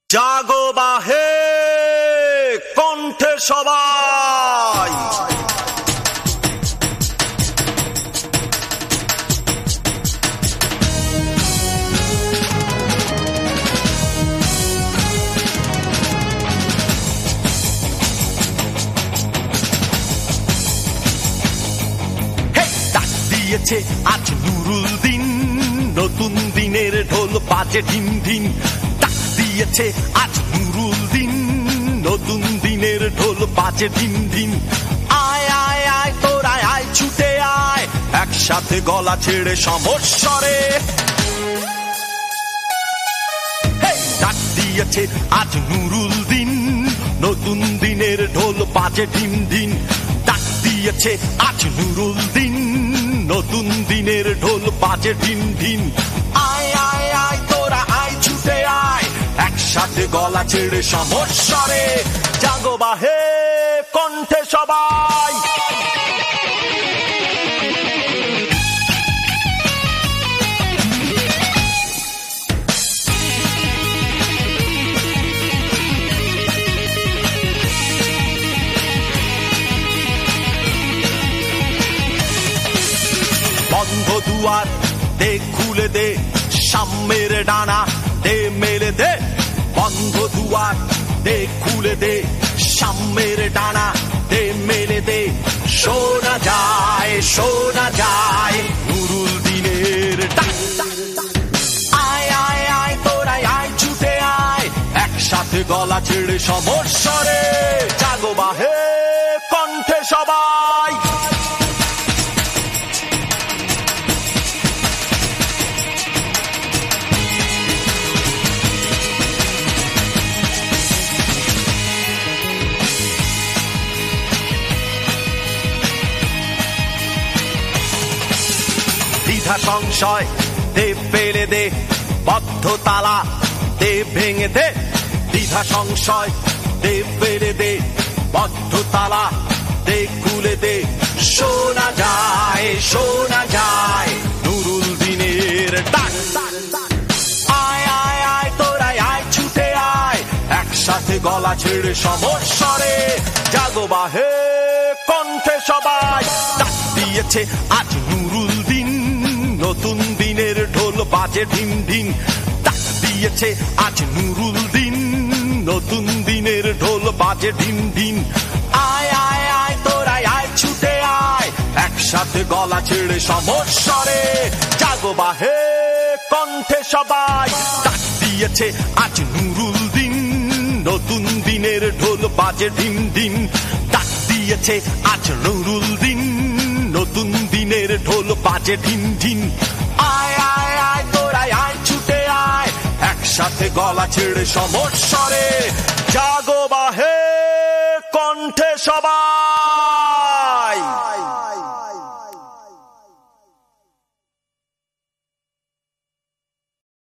জাগো বাহে কণ্ঠে সবাই, দিয়েছে আজ নুরুল দিন, নতুন দিনের ঢোল বাজে ঢিন ঢিন। ডাক দিয়েছে আজ নুরুল দিন, নতুন দিনের ঢোল বাজে ঢিন ঢিন। আয় আয় আয় তোরা আয় ছুটে আয়, একসাথে গলা ছেড়ে সমস্বরে। ডাক দিয়েছে আজ নুরুল দিন, নতুন দিনের ঢোল বাজে ঢিন ঢিন। ডাক দিয়েছে আজ নুরুল দিন, নতুন দিনের ঢোল বাজে ঢিন ঢিন। আয় আয় আয় তোরা আয় ছুটে আয়, একসাথে গলা ছেড়ে সমস্বরে। জাগো বাহে কণ্ঠে সবাই, বন্ধ দুয়ার দে খুলে দে, সাম্যের ডানা দে মেলে দে। বন্ধ দুয়ার দে খুলে দে, সাম্যের ডানা দে মেলে দে। শোনা যায় নুরুল দিনের ডাক। আয় আয় আয় তোরা আয় ছুটে আয়, একসাথে গলা ছেড়ে সমস্বরে। জাগো বাহে কণ্ঠে সবাই, দ্বিধা সংশয় দে ফেলে দে, বদ্ধ তালা দে ভেঙে দে। দ্বিধা সংশয় দে ফেলে দে, বদ্ধ তালা দে খুলে দে। শোনা যায় নুরুল দিনের ডাক। আয় আয় আয় তোরা আয় ছুটে আয়, একসাথে গলা ছেড়ে সমস্বরে। জাগো বাহে কণ্ঠে সবাই, ডাক দিয়েছে আজ নুরুল দিন, নতুন দিনের ঢোল বাজে ঢিন ঢিন। ডাক দিয়েছে আজ নুরুল দিন, নতুন দিনের ঢোল বাজে ঢিন ঢিন। আয় আয় আয় তোরা আয় ছুটে আয়, একসাথে গলা ছেড়ে সমস্বরে। জাগো বাহে কণ্ঠে সবাই, ডাক দিয়েছে আজ নুরুল দিন, নতুন দিনের ঢোল বাজে ঢিন ঢিন। ডাক দিয়েছে আজ নুরুল দিন, নতুন দিনের ঢোল বাজে ঢিন ঢিন। আয় আয় আয় তোরা আয় ছুটে আয়, একসাথে গলা ছেড়ে সমস্বরে। জাগো বাহে কণ্ঠে সবাই।